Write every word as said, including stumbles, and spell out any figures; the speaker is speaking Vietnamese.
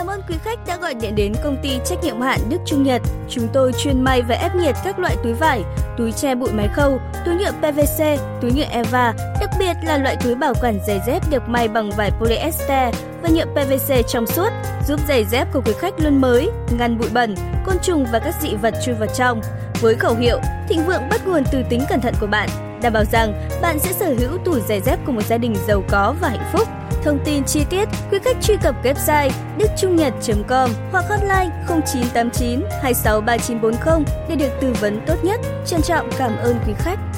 Cảm ơn quý khách đã gọi điện đến công ty trách nhiệm hữu hạn Đức Trung Nhật. Chúng tôi chuyên may và ép nhiệt các loại túi vải, túi che bụi máy khâu, túi nhựa pê vê xê, túi nhựa Eva, đặc biệt là loại túi bảo quản giày dép được may bằng vải polyester và nhựa pê vê xê trong suốt, giúp giày dép của quý khách luôn mới, ngăn bụi bẩn, côn trùng và các dị vật chui vào trong. Với khẩu hiệu thịnh vượng bắt nguồn từ tính cẩn thận của bạn, đảm bảo rằng bạn sẽ sở hữu tủ giày dép của một gia đình giàu có và hạnh phúc. Thông tin chi tiết, quý khách truy cập website đức trung nhật chấm com hoặc hotline không chín tám chín hai sáu ba chín bốn không để được tư vấn tốt nhất. Trân trọng cảm ơn quý khách.